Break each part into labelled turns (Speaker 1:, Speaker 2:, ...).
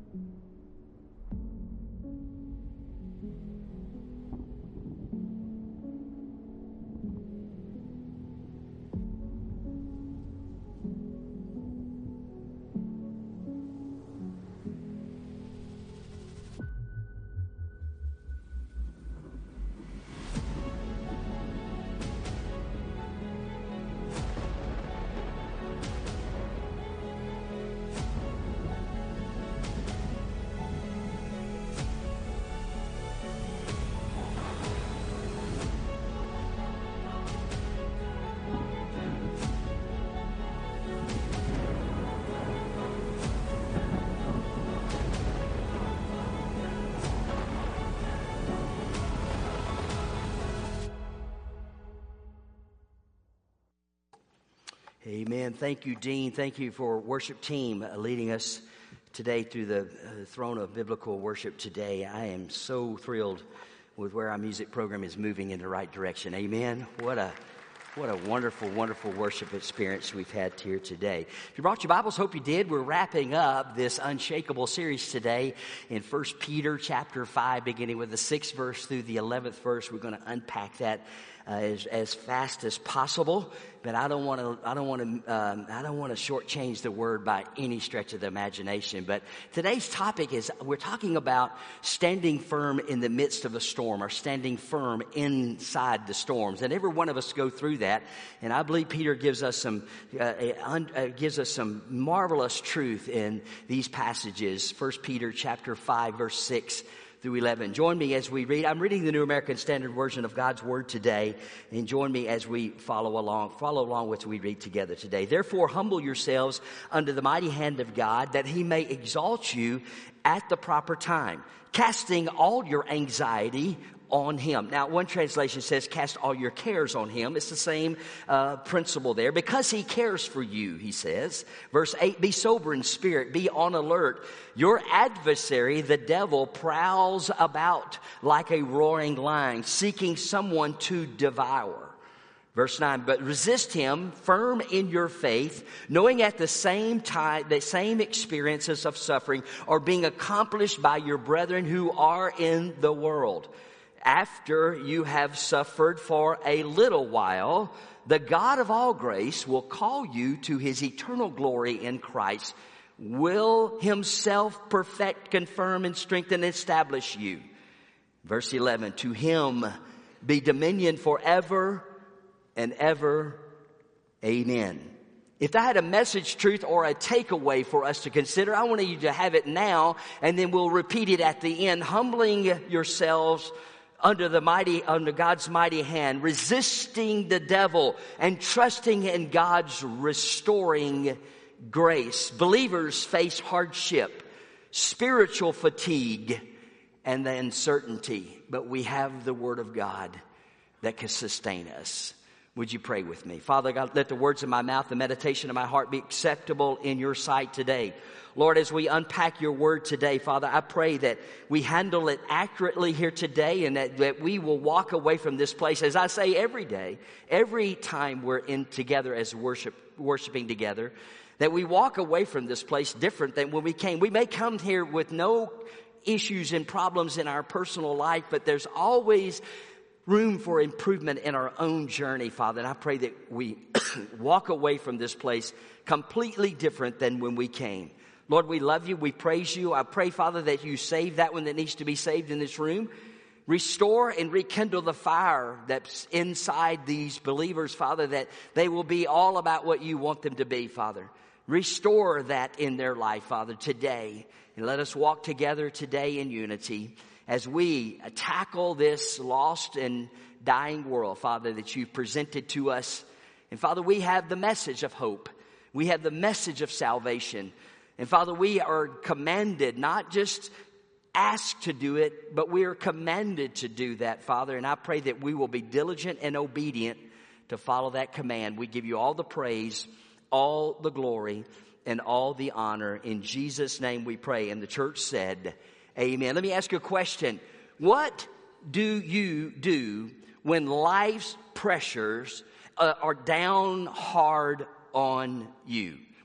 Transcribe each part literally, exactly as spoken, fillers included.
Speaker 1: Amen. Thank you, Dean. Thank you for worship team uh, leading us today through the uh, throne of biblical worship today. I am so thrilled with where our music program is moving in the right direction. Amen. What a What a wonderful, wonderful worship experience we've had here today. If you brought your Bibles, hope you did. We're wrapping up this Unshakable series today in First Peter chapter five, beginning with the sixth verse through the eleventh verse. We're going to unpack that uh, as, as fast as possible. But I don't want to, I don't want to, um, I don't want to shortchange the word by any stretch of the imagination. But today's topic is, we're talking about standing firm in the midst of a storm, or standing firm inside the storms. And every one of us go through that. And I believe Peter gives us some, uh, un, uh, gives us some marvelous truth in these passages. First Peter chapter five, verse six through eleven. Join me as we read. I'm reading the New American Standard Version of God's Word today, and join me as we follow along. Follow along with we read together today. Therefore, humble yourselves under the mighty hand of God, that He may exalt you at the proper time, casting all your anxiety on Him. Now, one translation says, cast all your cares on Him. It's the same uh, principle there. Because He cares for you, he says. Verse eight, be sober in spirit, be on alert. Your adversary, the devil, prowls about like a roaring lion, seeking someone to devour. Verse nine, but resist him, firm in your faith, knowing at the same time, the same experiences of suffering are being accomplished by your brethren who are in the world. After you have suffered for a little while, the God of all grace will call you to His eternal glory in Christ, will Himself perfect, confirm, and strengthen, and establish you. Verse eleven, to Him be dominion forever and ever. Amen. If I had a message truth or a takeaway for us to consider, I want you to have it now, and then we'll repeat it at the end. Humbling yourselves under the mighty, under God's mighty hand, resisting the devil and trusting in God's restoring grace. Believers face hardship, spiritual fatigue, and the uncertainty, but we have the Word of God that can sustain us. Would you pray with me? Father God, let the words of my mouth, the meditation of my heart be acceptable in your sight today. Lord, as we unpack your word today, Father, I pray that we handle it accurately here today, and that, that we will walk away from this place, as I say every day, every time we're in together as worship, worshiping together, that we walk away from this place different than when we came. We may come here with no issues and problems in our personal life, but there's always room for improvement in our own journey, Father. And I pray that we walk away from this place completely different than when we came. Lord, we love you. We praise you. I pray, Father, that you save that one that needs to be saved in this room. Restore and rekindle the fire that's inside these believers, Father, that they will be all about what you want them to be, Father. Restore that in their life, Father, today. And let us walk together today in unity as we tackle this lost and dying world, Father, that you've presented to us. And Father, we have the message of hope. We have the message of salvation. And Father, we are commanded, not just asked to do it, but we are commanded to do that, Father. And I pray that we will be diligent and obedient to follow that command. We give you all the praise, all the glory, and all the honor. In Jesus' name we pray. And the church said, amen. Let me ask you a question. What do you do when life's pressures uh, are down hard on you?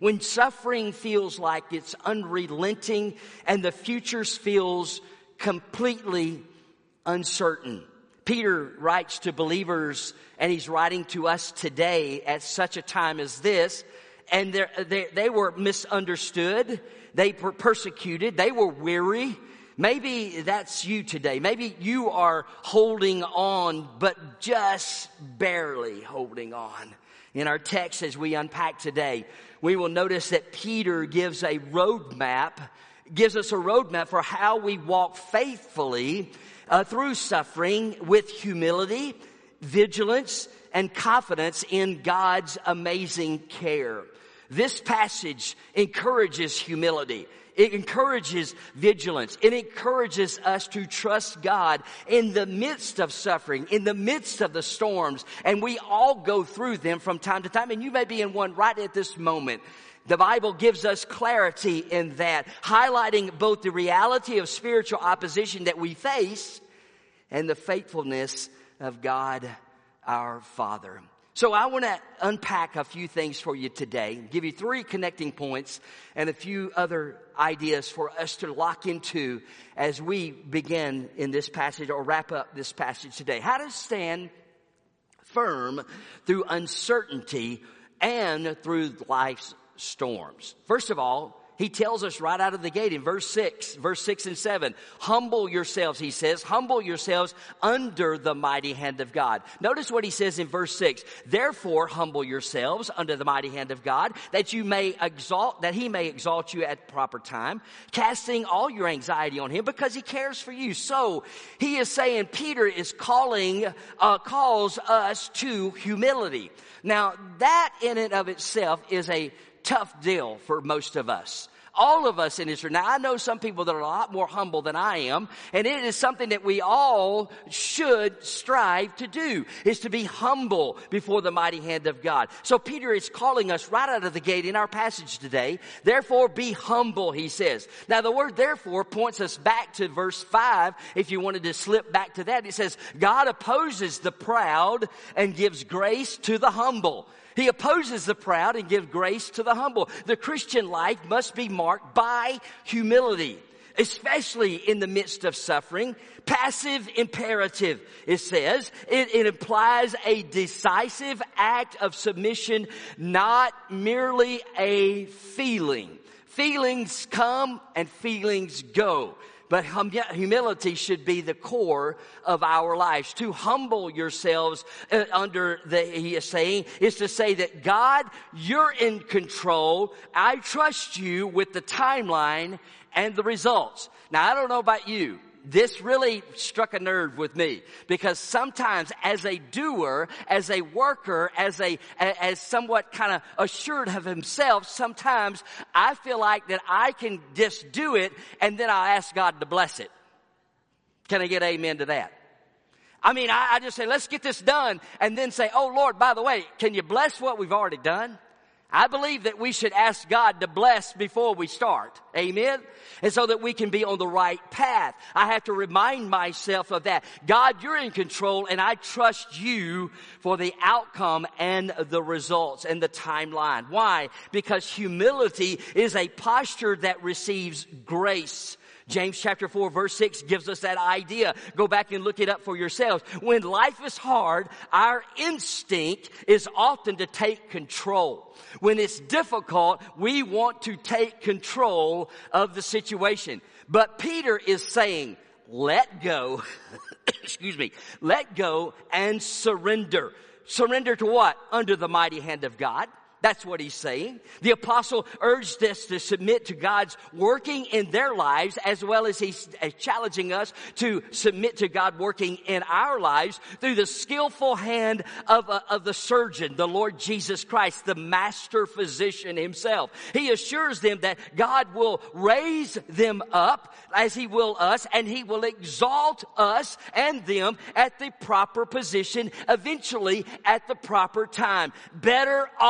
Speaker 1: when suffering feels like it's unrelenting and the future feels completely uncertain. Peter writes to believers, and he's writing to us today at such a time as this, and they, they were misunderstood, they were persecuted, they were weary. Maybe that's you today. Maybe you are holding on, but just barely holding on. In our text as we unpack today, we will notice that Peter gives a roadmap, gives us a roadmap for how we walk faithfully uh, through suffering with humility, vigilance, and confidence in God's amazing care. This passage encourages humility. It encourages vigilance. It encourages us to trust God in the midst of suffering, in the midst of the storms. And we all go through them from time to time. And you may be in one right at this moment. The Bible gives us clarity in that, highlighting both the reality of spiritual opposition that we face and the faithfulness of God our Father. So I want to unpack a few things for you today, give you three connecting points and a few other ideas for us to lock into as we begin in this passage or wrap up this passage today. How to stand firm through uncertainty and through life's storms. First of all, he tells us right out of the gate in verse six, verse six and seven, humble yourselves, he says, humble yourselves under the mighty hand of God. Notice what he says in verse six, therefore humble yourselves under the mighty hand of God, that you may exalt, that he may exalt you at the proper time, casting all your anxiety on him because he cares for you. So he is saying, Peter is calling, uh, calls us to humility. Now that in and of itself is a tough deal for most of us. All of us in Israel. Now, I know some people that are a lot more humble than I am, and it is something that we all should strive to do, is to be humble before the mighty hand of God. So Peter is calling us right out of the gate in our passage today. Therefore, be humble, he says. Now, the word therefore points us back to verse five. If you wanted to slip back to that, it says, God opposes the proud and gives grace to the humble. He opposes the proud and gives grace to the humble. The Christian life must be marked by humility, especially in the midst of suffering. Passive imperative, it says. It, it implies a decisive act of submission, not merely a feeling. Feelings come and feelings go. But humility should be the core of our lives. To humble yourselves uh, under the, he is saying, is to say that God, you're in control. I trust you with the timeline and the results. Now, I don't know about you. This really struck a nerve with me because sometimes as a doer, as a worker, as a, as somewhat kind of assured of himself, sometimes I feel like that I can just do it and then I'll ask God to bless it. Can I get amen to that? I mean, I, I just say, let's get this done and then say, oh Lord, by the way, can you bless what we've already done? I believe that we should ask God to bless before we start. Amen? And so that we can be on the right path. I have to remind myself of that. God, you're in control and I trust you for the outcome and the results and the timeline. Why? Because humility is a posture that receives grace. James chapter four verse six gives us that idea. Go back and look it up for yourselves. When life is hard, our instinct is often to take control. When it's difficult, we want to take control of the situation. But Peter is saying, let go, excuse me, let go and surrender. Surrender to what? Under the mighty hand of God. That's what he's saying. The apostle urged us to submit to God's working in their lives, as well as he's challenging us to submit to God working in our lives through the skillful hand of, uh, of the surgeon, the Lord Jesus Christ, the master physician himself. He assures them that God will raise them up as he will us, and he will exalt us and them at the proper position, eventually at the proper time. Better off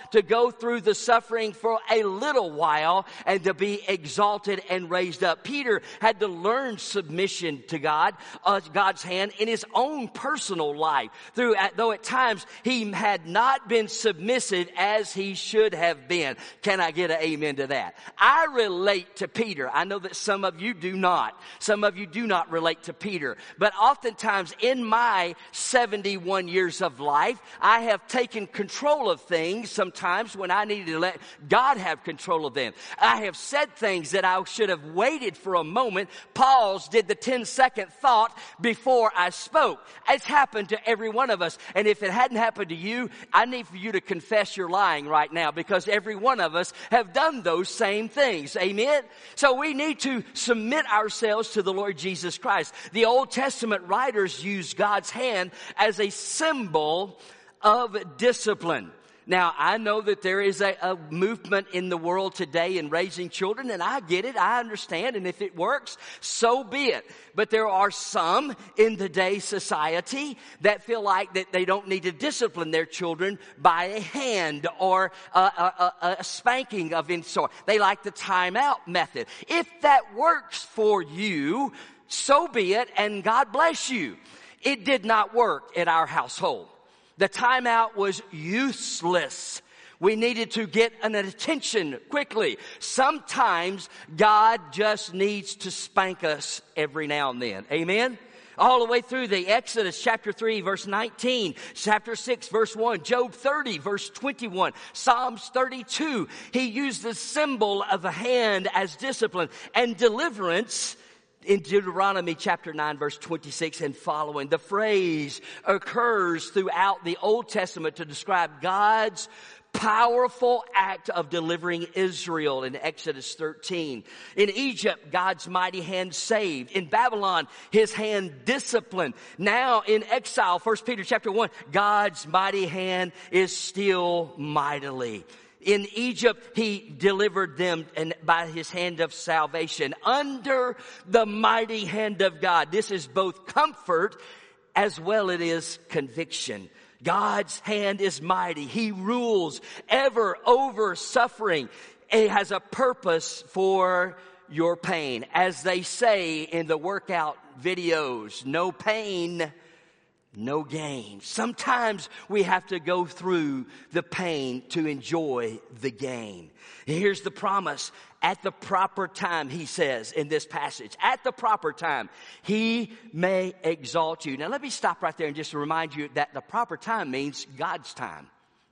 Speaker 1: to go through the suffering for a little while and to be exalted and raised up. Peter had to learn submission to God, uh, God's hand in his own personal life. Through, though at times he had not been submissive as he should have been. Can I get an amen to that? I relate to Peter. I know that some of you do not. Some of you do not relate to Peter. But oftentimes in my seventy-one years of life, I have taken control of things sometimes when I needed to let God have control of them. I have said things that I should have waited for a moment, paused, did the ten second thought before I spoke. It's happened to every one of us. And if it hadn't happened to you, I need for you to confess you're lying right now, because every one of us have done those same things. Amen? So we need to submit ourselves to the Lord Jesus Christ. The Old Testament writers use God's hand as a symbol of discipline. Now, I know that there is a, a movement in the world today in raising children, and I get it, I understand, and if it works, so be it. But there are some in today's society that feel like that they don't need to discipline their children by a hand or a, a, a, a spanking of any sort. They like the timeout method. If that works for you, so be it, and God bless you. It did not work at our household. The timeout was useless. We needed to get an attention quickly. Sometimes God just needs to spank us every now and then. Amen? All the way through the Exodus chapter three verse nineteen, chapter six verse one, Job thirty verse twenty-one, Psalms thirty-two. He used the symbol of a hand as discipline and deliverance. In Deuteronomy chapter nine verse twenty-six and following, the phrase occurs throughout the Old Testament to describe God's powerful act of delivering Israel in Exodus thirteen. In Egypt, God's mighty hand saved. In Babylon, his hand disciplined. Now in exile, First Peter chapter one, God's mighty hand is still mightily. In Egypt, he delivered them and by his hand of salvation under the mighty hand of God. This is both comfort as well as it is conviction. God's hand is mighty. He rules ever over suffering. It has a purpose for your pain. As they say in the workout videos, no pain, no gain. Sometimes we have to go through the pain to enjoy the gain. And here's the promise. At the proper time, he says in this passage, at the proper time, he may exalt you. Now let me stop right there and just remind you that the proper time means God's time.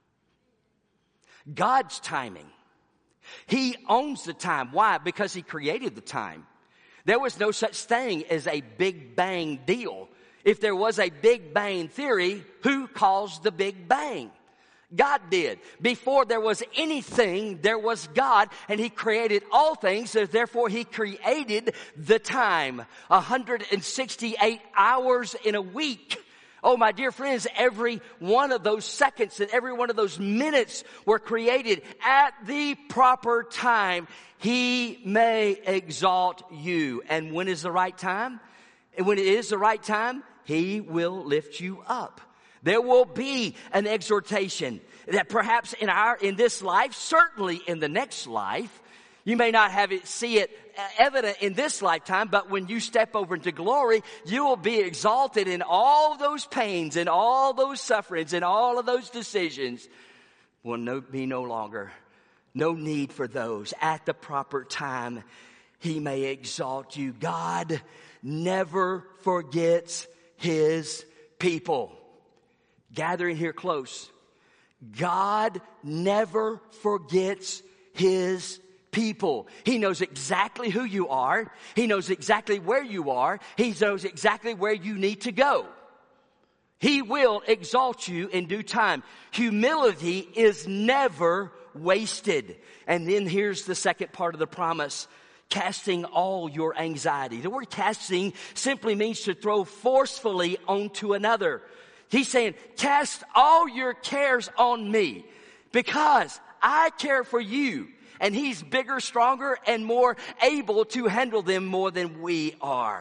Speaker 1: God's timing. He owns the time. Why? Because he created the time. There was no such thing as a Big Bang deal. If there was a Big Bang theory, who caused the Big Bang? God did. Before there was anything, there was God, and he created all things, so therefore he created the time. one hundred sixty-eight hours in a week. Oh, my dear friends, every one of those seconds and every one of those minutes were created at the proper time. He may exalt you. And when is the right time? And when it is the right time, he will lift you up. There will be an exhortation that perhaps in our, in this life, certainly in the next life, you may not have it, see it evident in this lifetime, but when you step over into glory, you will be exalted in all those pains and all those sufferings and all of those decisions will no, be no longer. No need for those. At the proper time, he may exalt you. God never forgets his people. Gathering here close. God never forgets his people. He knows exactly who you are. He knows exactly where you are. He knows exactly where you need to go. He will exalt you in due time. Humility is never wasted. And then here's the second part of the promise. Casting all your anxiety. The word casting simply means to throw forcefully onto another. He's saying, cast all your cares on me because I care for you. And he's bigger, stronger, and more able to handle them more than we are.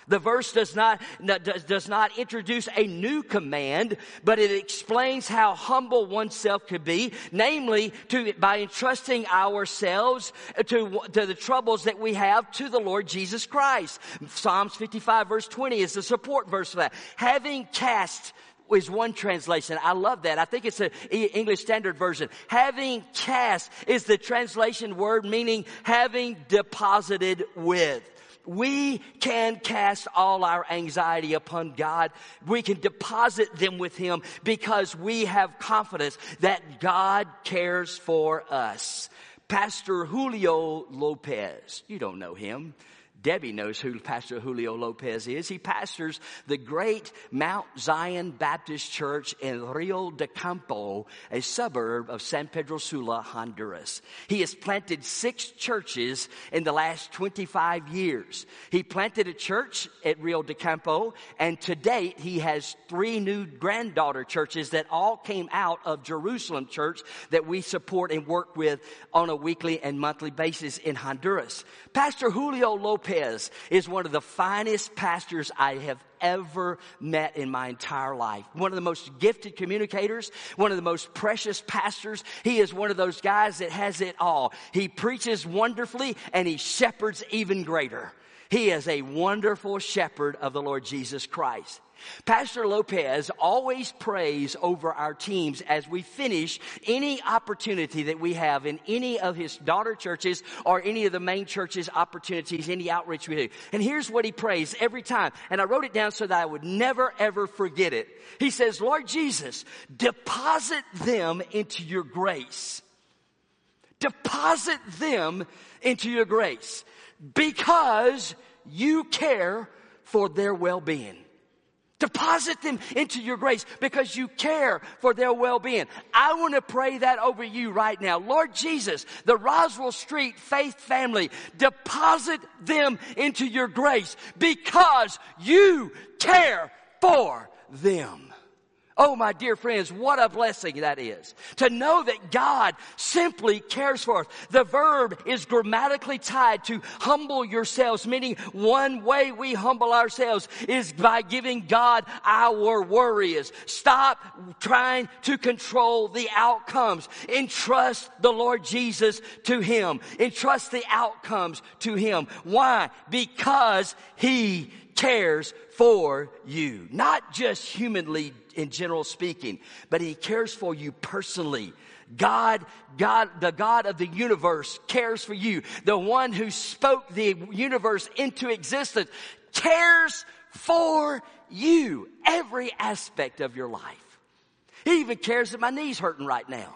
Speaker 1: The verse does not, does not introduce a new command, but it explains how humble oneself could be, namely to, by entrusting ourselves to, to the troubles that we have to the Lord Jesus Christ. Psalms fifty-five verse twenty is the support verse for that. Having cast is one translation. I love that. I think it's an English Standard Version. Having cast is the translation word meaning having deposited with. We can cast all our anxiety upon God. We can deposit them with Him because we have confidence that God cares for us. Pastor Julio Lopez, you don't know him. Debbie knows who Pastor Julio Lopez is. He pastors the great Mount Zion Baptist Church in Rio de Campo, a suburb of San Pedro Sula, Honduras. He has planted six churches in the last twenty-five years. He planted a church at Rio de Campo, and to date he has three new granddaughter churches that all came out of Jerusalem Church that we support and work with on a weekly and monthly basis in Honduras. Pastor Julio Lopez is one of the finest pastors I have ever met in my entire life. One of the most gifted communicators, one of the most precious pastors. He is one of those guys that has it all. He preaches wonderfully and he shepherds even greater. He is a wonderful shepherd of the Lord Jesus Christ. Pastor Lopez always prays over our teams as we finish any opportunity that we have in any of his daughter churches or any of the main churches opportunities, any outreach we do. And here's what he prays every time. And I wrote it down so that I would never, ever forget it. He says, Lord Jesus, deposit them into your grace. Deposit them into your grace because you care for their well-being. Deposit them into your grace because you care for their well-being. I want to pray that over you right now. Lord Jesus, the Roswell Street Faith family, deposit them into your grace because you care for them. Oh, my dear friends, what a blessing that is. To know that God simply cares for us. The verb is grammatically tied to humble yourselves, meaning one way we humble ourselves is by giving God our worries. Stop trying to control the outcomes. Entrust the Lord Jesus to Him. Entrust the outcomes to Him. Why? Because He cares for you. Not just humanly in general speaking, but He cares for you personally. God, God, the God of the universe cares for you. The one who spoke the universe into existence cares for you. Every aspect of your life. He even cares that my knee's hurting right now.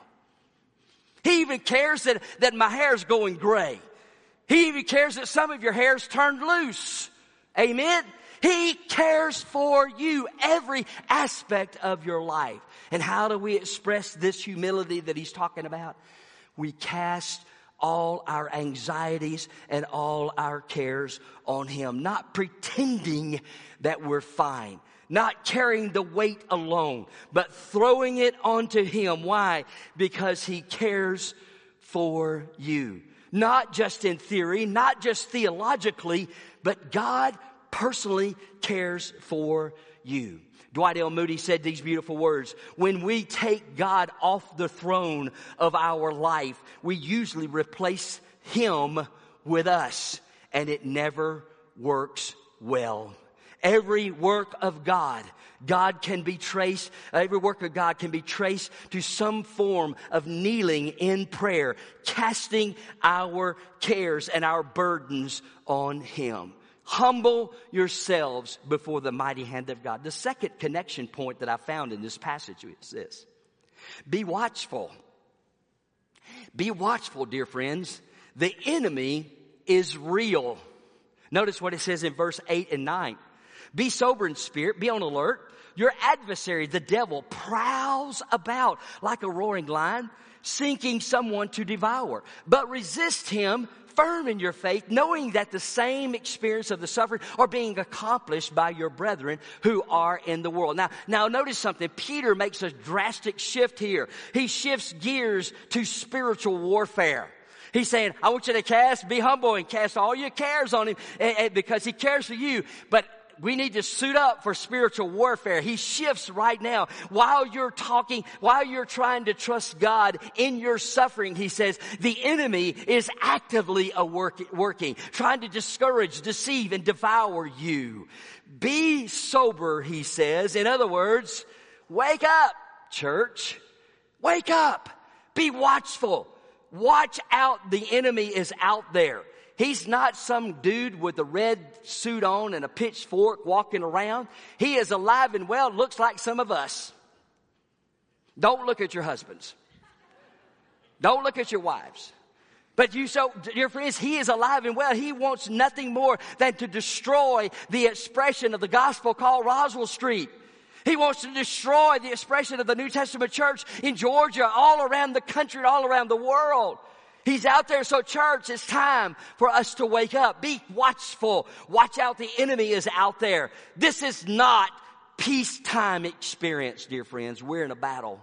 Speaker 1: He even cares that, that my hair's going gray. He even cares that some of your hair's turned loose. Amen? He cares for you, every aspect of your life. And how do we express this humility that he's talking about? We cast all our anxieties and all our cares on him, not pretending that we're fine, not carrying the weight alone, but throwing it onto him. Why? Because he cares for you. Not just in theory, not just theologically, but God personally cares for you. Dwight L. Moody said these beautiful words. When we take God off the throne of our life, we usually replace Him with us, and it never works well. Every work of God, God can be traced, every work of God can be traced to some form of kneeling in prayer, casting our cares and our burdens on Him. Humble yourselves before the mighty hand of God. The second connection point that I found in this passage is this. Be watchful. Be watchful, dear friends. The enemy is real. Notice what it says in verse eight and nine. Be sober in spirit. Be on alert. Your adversary, the devil, prowls about like a roaring lion, seeking someone to devour. But resist him, firm in your faith, knowing that the same experience of the suffering are being accomplished by your brethren who are in the world. Now, now notice something. Peter makes a drastic shift here. He shifts gears to spiritual warfare. He's saying, I want you to cast, be humble and cast all your cares on him and, and because he cares for you. But we need to suit up for spiritual warfare. He shifts right now. While you're talking, while you're trying to trust God in your suffering, he says, the enemy is actively a work, working, trying to discourage, deceive, and devour you. Be sober, he says. In other words, wake up, church. Wake up. Be watchful. Watch out. The enemy is out there. He's not some dude with a red suit on and a pitchfork walking around. He is alive and well, looks like some of us. Don't look at your husbands. Don't look at your wives. But you so, dear friends, he is alive and well. He wants nothing more than to destroy the expression of the gospel called Roswell Street. He wants to destroy the expression of the New Testament church in Georgia, all around the country, all around the world. He's out there. So church, it's time for us to wake up. Be watchful. Watch out. The enemy is out there. This is not peacetime experience, dear friends. We're in a battle.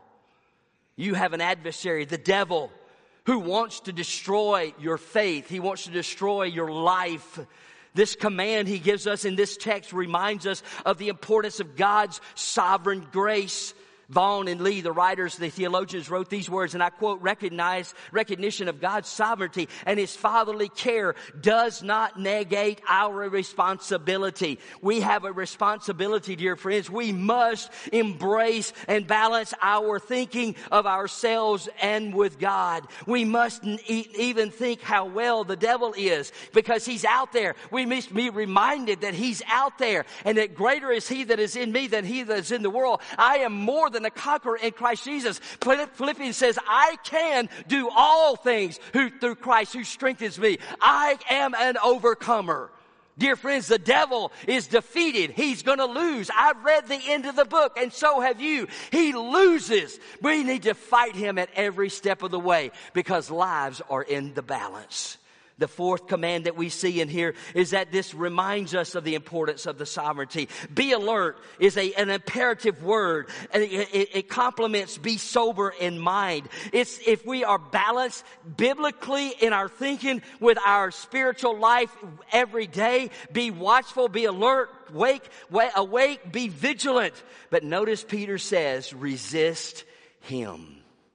Speaker 1: You have an adversary, the devil, who wants to destroy your faith. He wants to destroy your life. This command he gives us in this text reminds us of the importance of God's sovereign grace. Vaughan and Lee, the writers, the theologians, wrote these words, and I quote, recognize, recognition of God's sovereignty and his fatherly care does not negate our responsibility. We have a responsibility, dear friends. We must embrace and balance our thinking of ourselves and with God. We must even think how well the devil is, because he's out there. We must be reminded that he's out there, and that greater is he that is in me than he that is in the world. I am more than a conqueror in Christ Jesus. Philippians says, I can do all things who, through Christ who strengthens me. I am an overcomer. Dear friends, the devil is defeated. He's going to lose. I've read the end of the book, and so have you. He loses. We need to fight him at every step of the way, because lives are in the balance. The fourth command that we see in here is that this reminds us of the importance of the sovereignty. Be alert is a, an imperative word. And it, it, it complements be sober in mind. It's if we are balanced biblically in our thinking with our spiritual life every day. Be watchful, be alert, wake, wake awake, be vigilant. But notice Peter says, resist him.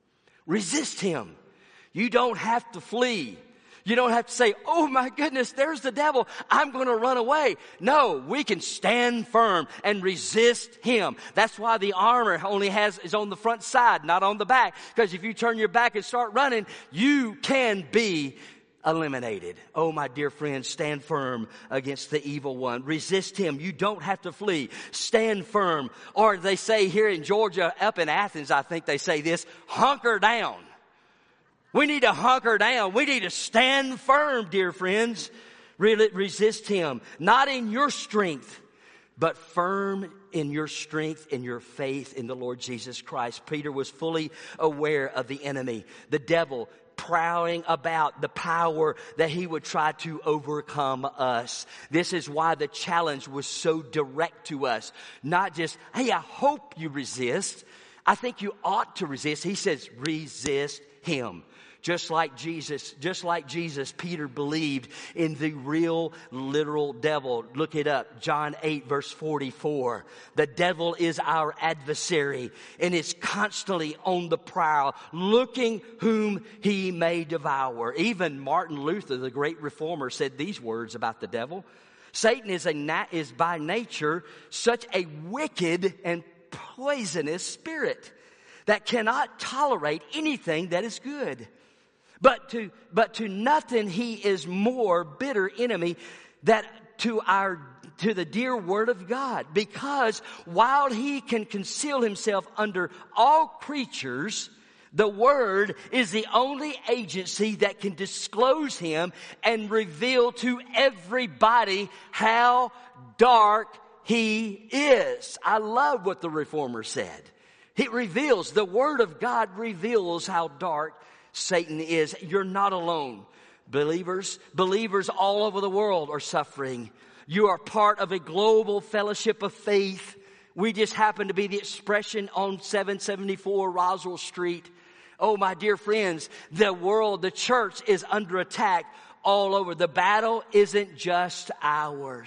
Speaker 1: Resist him. You don't have to flee. You don't have to say, oh my goodness, there's the devil, I'm going to run away. No, we can stand firm and resist him. That's why the armor only has is on the front side, not on the back. Because if you turn your back and start running, you can be eliminated. Oh, my dear friends, stand firm against the evil one. Resist him. You don't have to flee. Stand firm. Or they say here in Georgia, up in Athens, I think they say this, hunker down. We need to hunker down. We need to stand firm, dear friends. Really resist him. Not in your strength, but firm in your strength and your faith in the Lord Jesus Christ. Peter was fully aware of the enemy, the devil, prowling about the power that he would try to overcome us. This is why the challenge was so direct to us. Not just, hey, I hope you resist. I think you ought to resist. He says, resist him. Just like Jesus, just like Jesus, Peter believed in the real, literal devil. Look it up. John eight, verse forty-four. The devil is our adversary and is constantly on the prowl, looking whom he may devour. Even Martin Luther, the great reformer, said these words about the devil. Satan is, a nat- is by nature such a wicked and poisonous spirit that cannot tolerate anything that is good. But to, but to nothing he is more bitter enemy that to our, to the dear word of God. Because while he can conceal himself under all creatures, the word is the only agency that can disclose him and reveal to everybody how dark he is. I love what the reformer said. It reveals, the word of God reveals how dark Satan is. You're not alone. Believers, believers all over the world are suffering. You are part of a global fellowship of faith. We just happen to be the expression on seven seventy-four Roswell Street. Oh, my dear friends, the world, the church is under attack all over. The battle isn't just ours.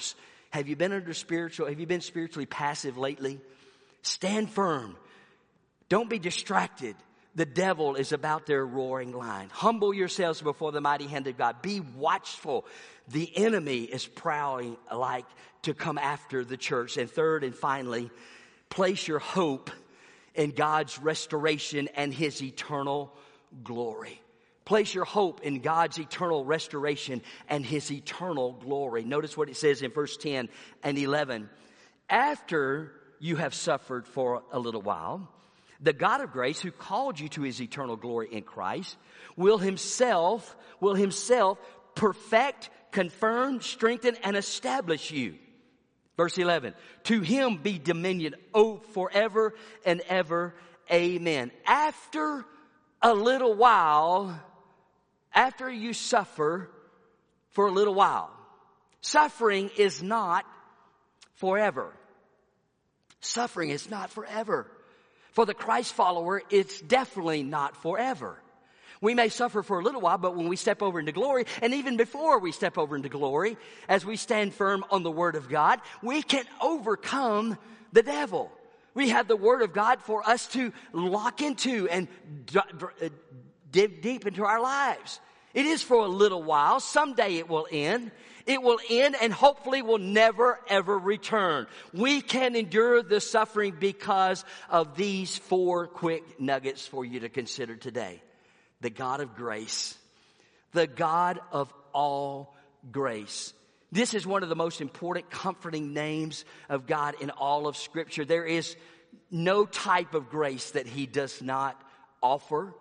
Speaker 1: Have you been under spiritual, have you been spiritually passive lately? Stand firm. Don't be distracted. The devil is about their roaring lion. Humble yourselves before the mighty hand of God. Be watchful. The enemy is prowling like to come after the church. And third and finally, place your hope in God's restoration and his eternal glory. Place your hope in God's eternal restoration and his eternal glory. Notice what it says in verse ten and eleven. After you have suffered for a little while, the God of grace who called you to his eternal glory in Christ will himself, will himself perfect, confirm, strengthen, and establish you. Verse eleven, to him be dominion, oh, forever and ever. Amen. After a little while, after you suffer for a little while, suffering is not forever. Suffering is not forever. For the Christ follower, it's definitely not forever. We may suffer for a little while, but when we step over into glory, and even before we step over into glory, as we stand firm on the Word of God, we can overcome the devil. We have the Word of God for us to lock into and dig deep into our lives. It is for a little while. Someday it will end. It will end and hopefully will never, ever return. We can endure the suffering because of these four quick nuggets for you to consider today. The God of grace. The God of all grace. This is one of the most important, comforting names of God in all of Scripture. There is no type of grace that he does not offer.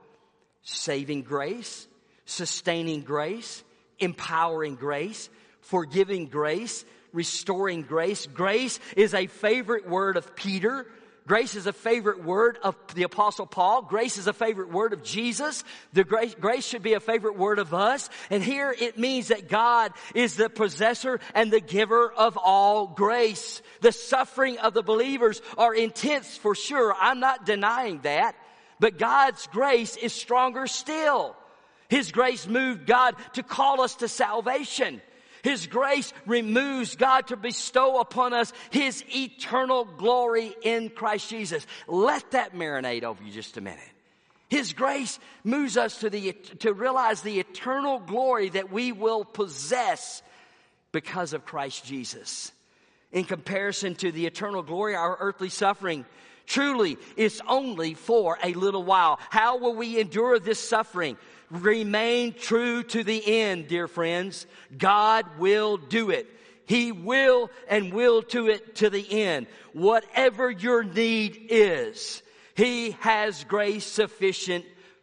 Speaker 1: Saving grace, sustaining grace, empowering grace, forgiving grace, restoring grace. Grace is a favorite word of Peter. Grace is a favorite word of the Apostle Paul. Grace is a favorite word of Jesus. The grace, grace should be a favorite word of us. And here it means that God is the possessor and the giver of all grace. The suffering of the believers are intense for sure. I'm not denying that. But God's grace is stronger still. His grace moved God to call us to salvation. His grace removes God to bestow upon us his eternal glory in Christ Jesus. Let that marinate over you just a minute. His grace moves us to the to realize the eternal glory that we will possess because of Christ Jesus. In comparison to the eternal glory, our earthly suffering truly is only for a little while. How will we endure this suffering? Remain true to the end, dear friends. God will do it. He will and will do it to the end. Whatever your need is, he has grace sufficient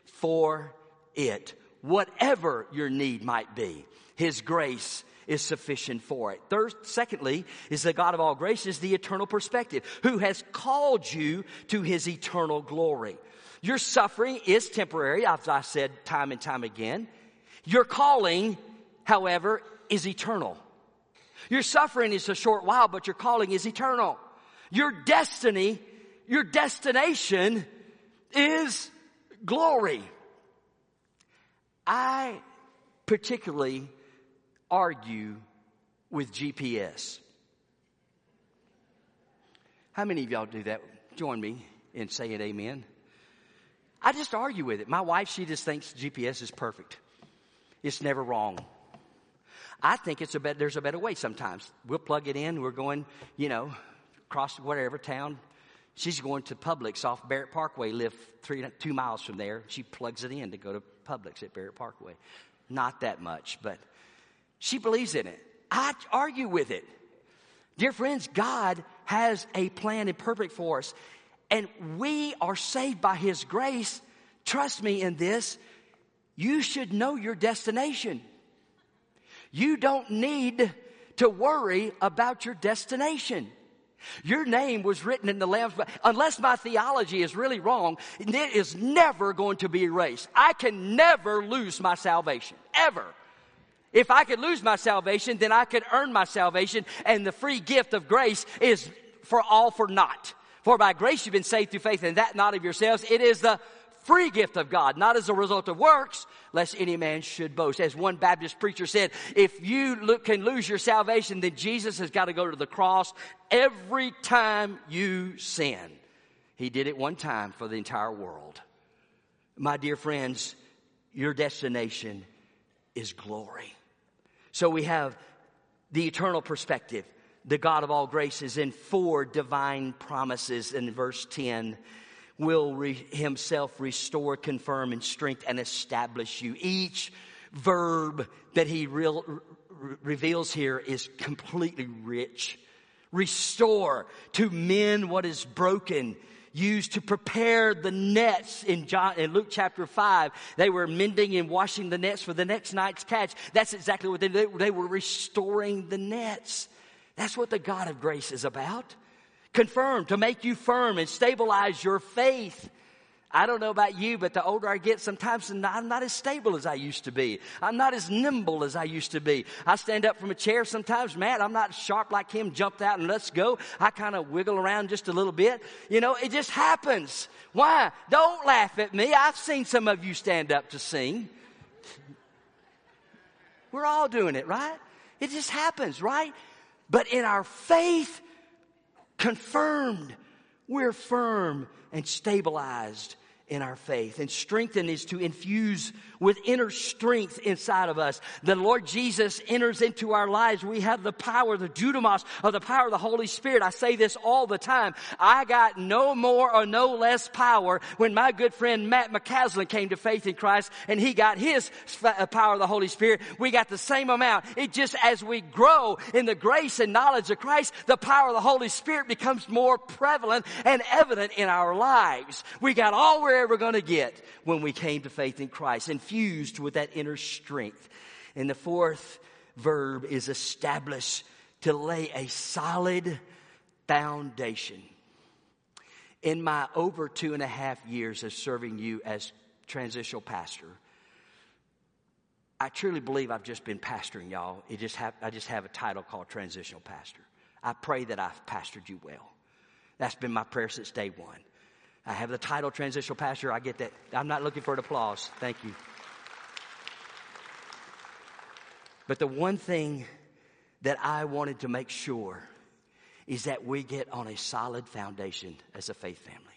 Speaker 1: for it. Whatever your need might be, his grace is sufficient for it. Third, secondly, is the God of all grace is the eternal perspective, who has called you to his eternal glory. Your suffering is temporary, as I said time and time again. Your calling, however, is eternal. Your suffering is a short while, but your calling is eternal. Your destiny, your destination is glory. I particularly argue with G P S. How many of y'all do that? Join me in saying amen. I just argue with it. My wife, she just thinks G P S is perfect. It's never wrong. I think it's a bet, there's a better way sometimes. We'll plug it in. We're going, you know, across whatever town. She's going to Publix off Barrett Parkway, live three, two miles from there. She plugs it in to go to Publix at Barrett Parkway. Not that much, but she believes in it. I argue with it. Dear friends, God has a plan and purpose for us. And we are saved by his grace. Trust me in this. You should know your destination. You don't need to worry about your destination. Your name was written in the Lamb's Book. Unless my theology is really wrong, it is never going to be erased. I can never lose my salvation. Ever. If I could lose my salvation, then I could earn my salvation. And the free gift of grace is for all for naught. For by grace you've been saved through faith, and that not of yourselves. It is the free gift of God, not as a result of works, lest any man should boast. As one Baptist preacher said, if you look, can lose your salvation, then Jesus has got to go to the cross every time you sin. He did it one time for the entire world. My dear friends, your destination is glory. So we have the eternal perspective. The God of all grace is in four divine promises in verse ten. Will re- himself restore, confirm, and strengthen, and establish you. Each verb that he real, re- reveals here is completely rich. Restore, to mend what is broken. Used to prepare the nets in John, in Luke chapter five. They were mending and washing the nets for the next night's catch. That's exactly what they did. They were restoring the nets. That's what the God of grace is about. Confirm, to make you firm and stabilize your faith. I don't know about you, but the older I get, sometimes I'm not as stable as I used to be. I'm not as nimble as I used to be. I stand up from a chair sometimes, man, I'm not sharp like him, jumped out and let's go. I kind of wiggle around just a little bit. You know, it just happens. Why? Don't laugh at me. I've seen some of you stand up to sing. We're all doing it, right? It just happens, right? But in our faith, confirmed, we're firm and stabilized in our faith. And strengthen is to infuse with inner strength inside of us. The Lord Jesus enters into our lives. We have the power, the dunamis, of the power of the Holy Spirit. I say this all the time. I got no more or no less power when my good friend Matt McCaslin came to faith in Christ and he got his power of the Holy Spirit. We got the same amount. It just, as we grow in the grace and knowledge of Christ, the power of the Holy Spirit becomes more prevalent and evident in our lives. We got all we're ever going to get when we came to faith in Christ, infused with that inner strength. And the fourth verb is establish, to lay a solid foundation. In my over two and a half years of serving you as transitional pastor, I truly believe I've just been pastoring y'all. It just have, I just have a title called transitional pastor. I pray that I've pastored you well. That's been my prayer since day one. I have the title transitional pastor. I get that. I'm not looking for an applause. Thank you. But the one thing that I wanted to make sure is that we get on a solid foundation as a faith family.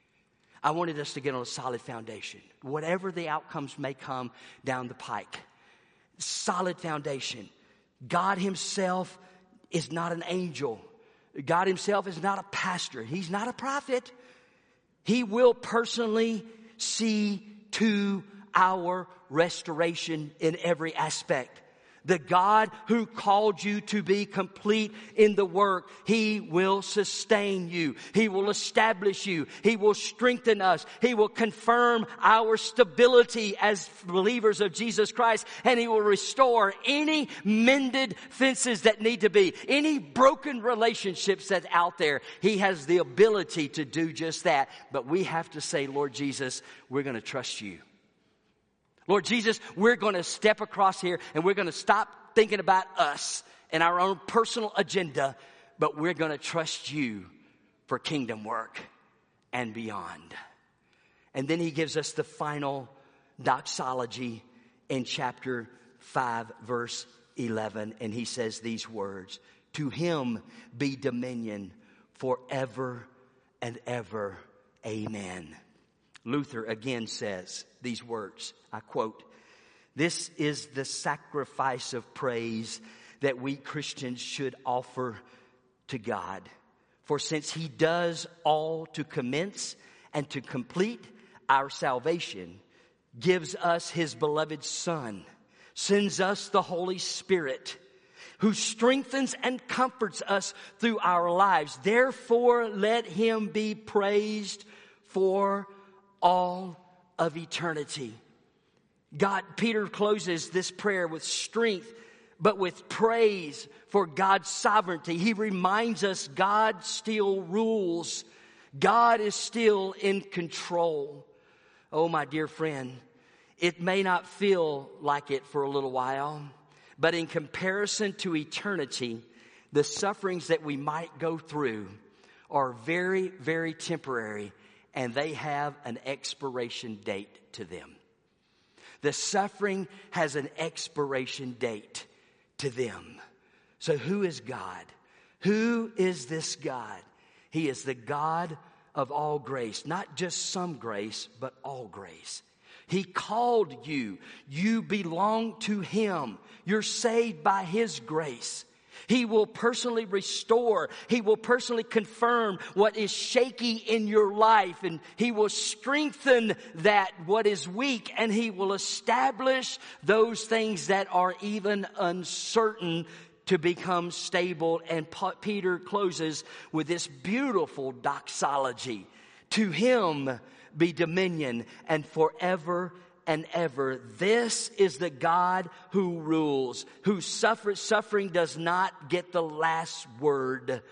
Speaker 1: I wanted us to get on a solid foundation. Whatever the outcomes may come down the pike. Solid foundation. God himself is not an angel. God himself is not a pastor. He's not a prophet. He will personally see to our restoration in every aspect. The God who called you to be complete in the work, he will sustain you. He will establish you. He will strengthen us. He will confirm our stability as believers of Jesus Christ. And he will restore any mended fences that need to be, any broken relationships that's out there. He has the ability to do just that. But we have to say, Lord Jesus, we're going to trust you. Lord Jesus, we're going to step across here and we're going to stop thinking about us and our own personal agenda, but we're going to trust you for kingdom work and beyond. And then he gives us the final doxology in chapter five, verse eleven. And he says these words, to him be dominion forever and ever. Amen. Luther again says these words, I quote, this is the sacrifice of praise that we Christians should offer to God. For since he does all to commence and to complete our salvation, gives us his beloved Son, sends us the Holy Spirit, who strengthens and comforts us through our lives. Therefore, let him be praised for all of eternity. God, Peter closes this prayer with strength, but with praise for God's sovereignty. He reminds us God still rules. God is still in control. Oh, my dear friend, it may not feel like it for a little while, but in comparison to eternity, the sufferings that we might go through are very, very temporary and they have an expiration date to them. The suffering has an expiration date to them. So who is God? Who is this God? He is the God of all grace, not just some grace, but all grace. He called you. You belong to Him. You're saved by His grace. He will personally restore. He will personally confirm what is shaky in your life. And He will strengthen that what is weak. And He will establish those things that are even uncertain to become stable. And Peter closes with this beautiful doxology. To Him be dominion and forever and ever. This is the God who rules, who suffers. Suffering does not get the last word.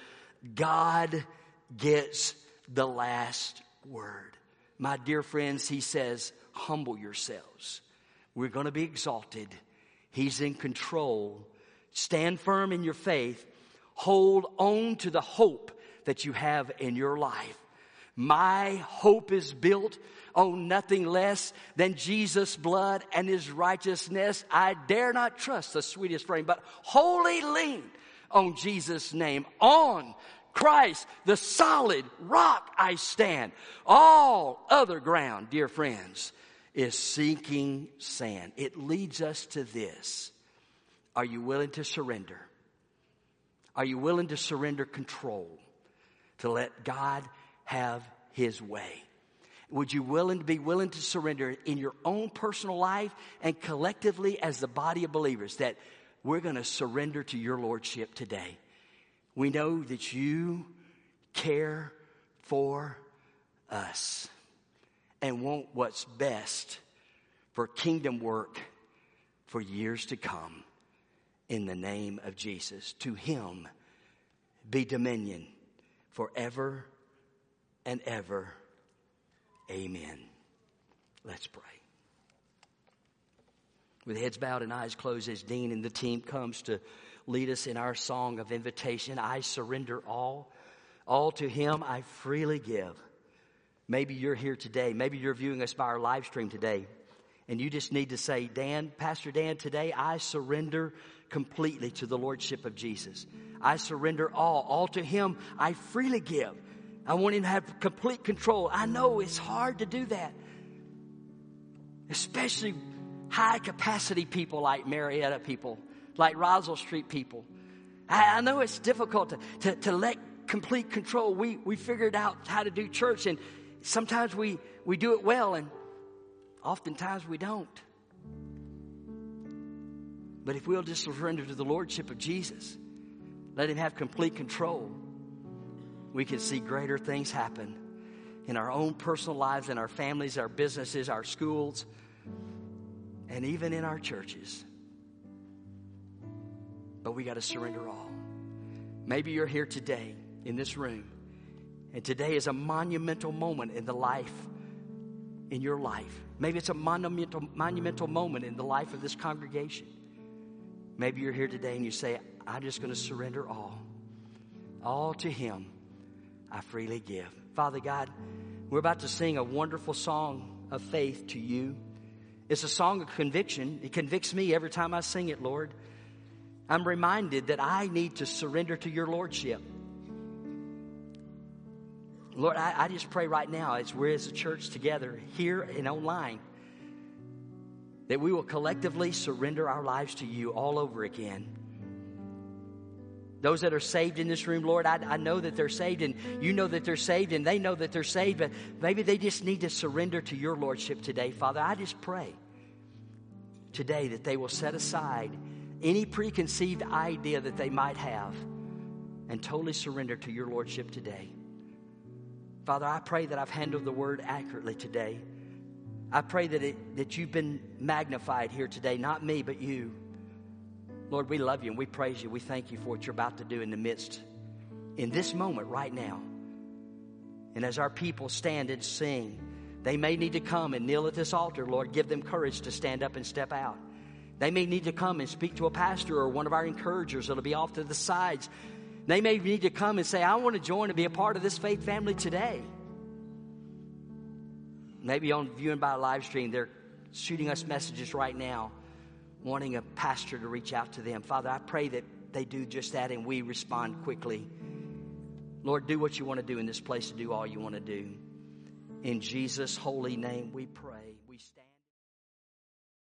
Speaker 1: God gets the last word. My dear friends, He says, humble yourselves. We're going to be exalted. He's in control. Stand firm in your faith. Hold on to the hope that you have in your life. My hope is built on nothing less than Jesus' blood and His righteousness. I dare not trust the sweetest frame, but wholly lean on Jesus' name. On Christ, the solid rock I stand. All other ground, dear friends, is sinking sand. It leads us to this. Are you willing to surrender? Are you willing to surrender control to let God have His way? Would you willing to be willing to surrender in your own personal life and collectively as the body of believers that we're going to surrender to your lordship today? We know that you care for us and want what's best for kingdom work for years to come. In the name of Jesus, to Him be dominion forever and ever. Amen. Let's pray. With heads bowed and eyes closed as Dean and the team comes to lead us in our song of invitation, I surrender all. All to Him I freely give. Maybe you're here today. Maybe you're viewing us by our live stream today. And you just need to say, Dan, Pastor Dan, today I surrender completely to the lordship of Jesus. I surrender all. All to Him I freely give. I want Him to have complete control. I know it's hard to do that. Especially high capacity people like Marietta people, like Roswell Street people. I, I know it's difficult to, to, to let complete control. We, we figured out how to do church, and sometimes we, we do it well, and oftentimes we don't. But if we'll just surrender to the lordship of Jesus, let Him have complete control, we can see greater things happen in our own personal lives, in our families, our businesses, our schools, and even in our churches. But we got to surrender all. Maybe you're here today in this room, and today is a monumental moment in the life, in your life. Maybe it's a monumental, monumental moment in the life of this congregation. Maybe you're here today and you say, I'm just going to surrender all. All to Him I freely give. Father God, we're about to sing a wonderful song of faith to You. It's a song of conviction. It convicts me every time I sing it, Lord. I'm reminded that I need to surrender to Your lordship. Lord, I, I just pray right now as we're as a church together here and online, that we will collectively surrender our lives to You all over again. Those that are saved in this room, Lord, I, I know that they're saved, and You know that they're saved, and they know that they're saved, but maybe they just need to surrender to Your lordship today. Father, I just pray today that they will set aside any preconceived idea that they might have and totally surrender to Your lordship today. Father, I pray that I've handled the word accurately today. I pray that it, that You've been magnified here today, not me, but You. Lord, we love You and we praise You. We thank You for what You're about to do in the midst, in this moment right now. And as our people stand and sing, they may need to come and kneel at this altar. Lord, give them courage to stand up and step out. They may need to come and speak to a pastor or one of our encouragers that'll be off to the sides. They may need to come and say, I want to join and be a part of this faith family today. maybe on viewing by live stream, they're shooting us messages right now, wanting a pastor to reach out to them. Father, I pray that they do just that and we respond quickly. Lord, do what you want to do in this place, to do all you want to do. In Jesus' holy name we pray. We stand.